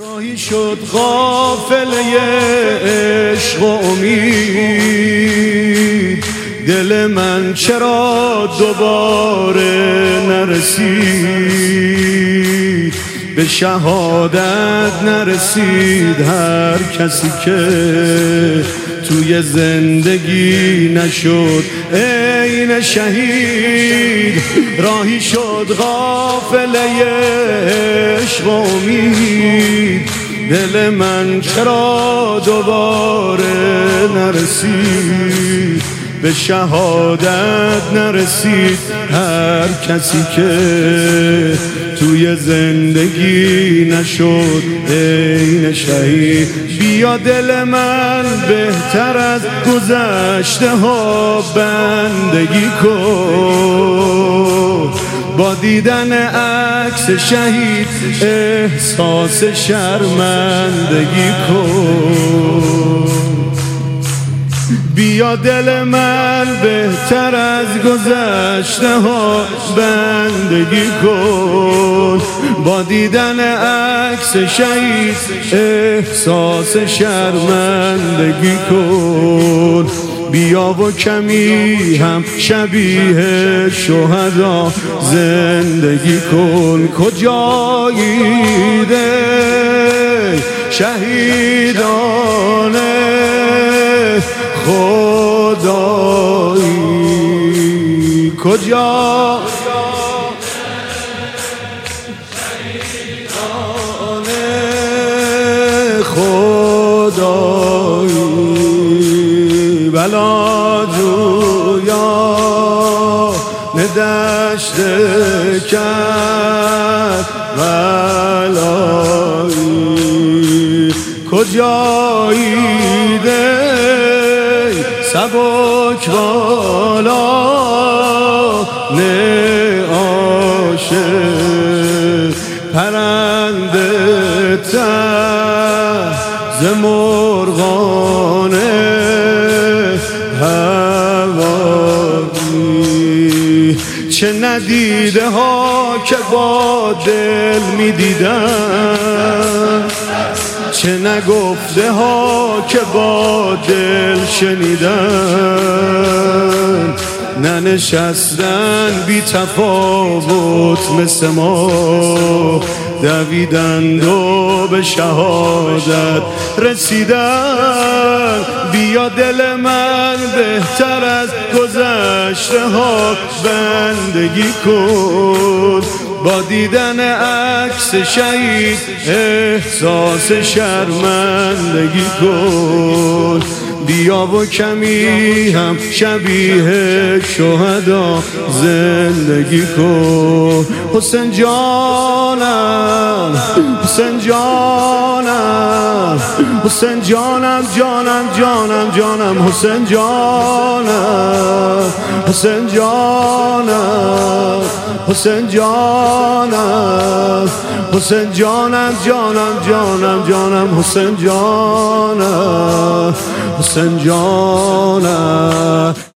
راهی شد قافله عشق و امید، دل من چرا دوباره نرسید، به شهادت نرسید هر کسی که توی زندگی نشد عین شهید. راهی شد قافله عشق و امید، دل من چرا دوباره نرسید، به شهادت نرسید هر کسی که توی زندگی نشد عین شهید. بیا دل من بهتر از گذشته ها بندگی کن، با دیدن عکس شهید احساس شرمندگی کن. بیا دل من بهتر از گذشته ها بندگی کن، با دیدن عکس شهید احساس شرمندگی کن. بیا و کمی هم شبیه شهدا زندگی کن. کجایی ده شهیدانه خدایی، کجا شهیدانه خدایی، بلا جویا ندشت کرد بلایی. کجایی ده سبک بالا نه عاشق، پرنده ته ز مرغانه هوایی. چه ندیده ها که با دل می دیدن، چه نگفته ها که با دل شنیدن، ننشستن بی تفاوت مثل ما، دویدند و به شهادت رسیدن. بیا دل من بهتر از گذشته ها بندگی کن، با دیدن عکس شهید احساس شرمندگی کن. بیا و کمی هم شبیه شهدا زندگی کن. حسین جانم، حسین جانم، حسین جانم، جانم جانم جانم، حسین جانم، حسین جانم، حسین جانم، حسین جانم، جانم جانم جانم، حسین جانم، حسین جانم.